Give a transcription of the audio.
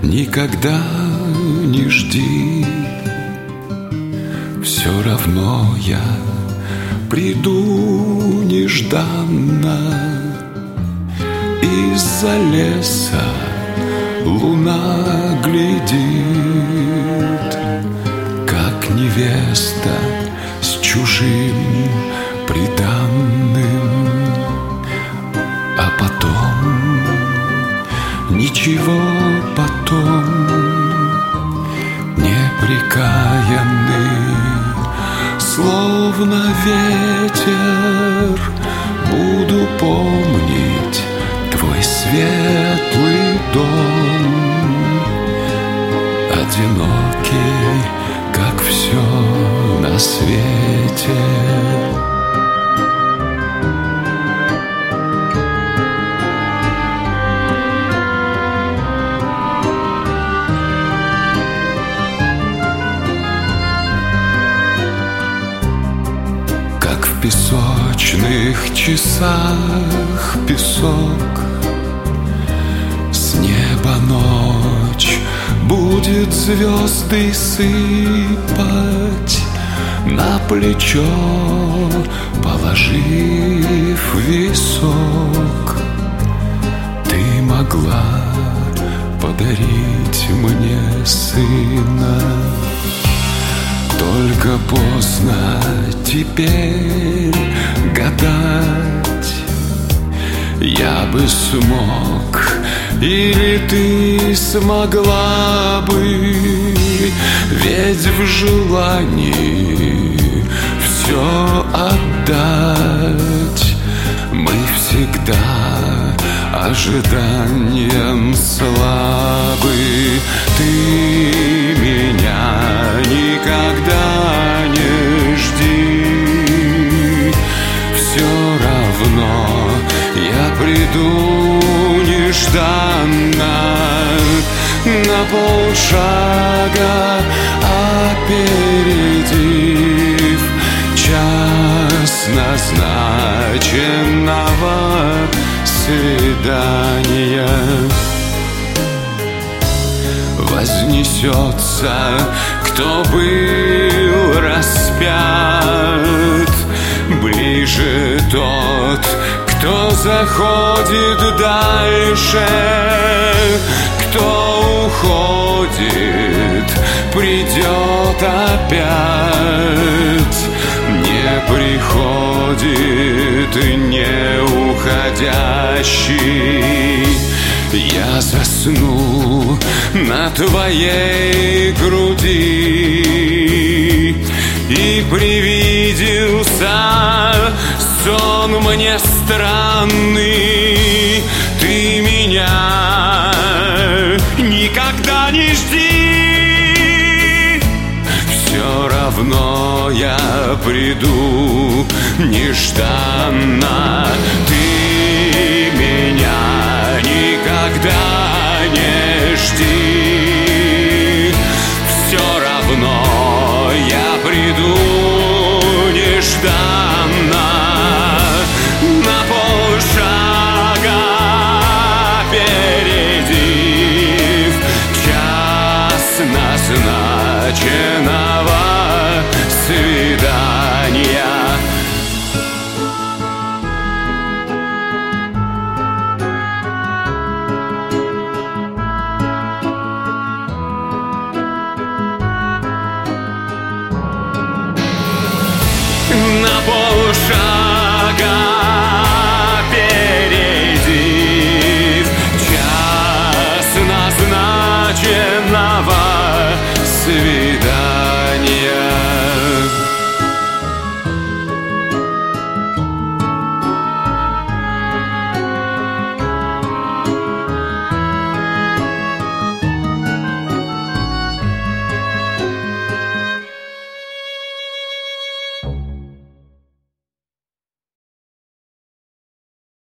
Никогда не жди, все равно я приду нежданно. Из-за леса луна глядит, как невеста с чужим приданным. А потом, ничего потом, непрекаянный, словно ветер, буду помнить твой светлый дом. Одинокий, как все на свете. В песочных часах песок, с неба ночь будет звезды сыпать, на плечо положив висок. Ты могла подарить мне сына, только поздно теперь гадать. Я бы смог, или ты смогла бы, ведь в желании все отдать. Мы всегда ожиданием слабы. Ты меня никогда не жди, все равно я приду нежданно. На полшага опередив час назначенного свидания, вознесется, кто был распят, ближе тот, кто заходит дальше, кто уходит, придет опять, не приходит не уходящий. Я засну на твоей груди, и привиделся сон мне странный. Ты меня никогда не жди, все равно я приду нежданно.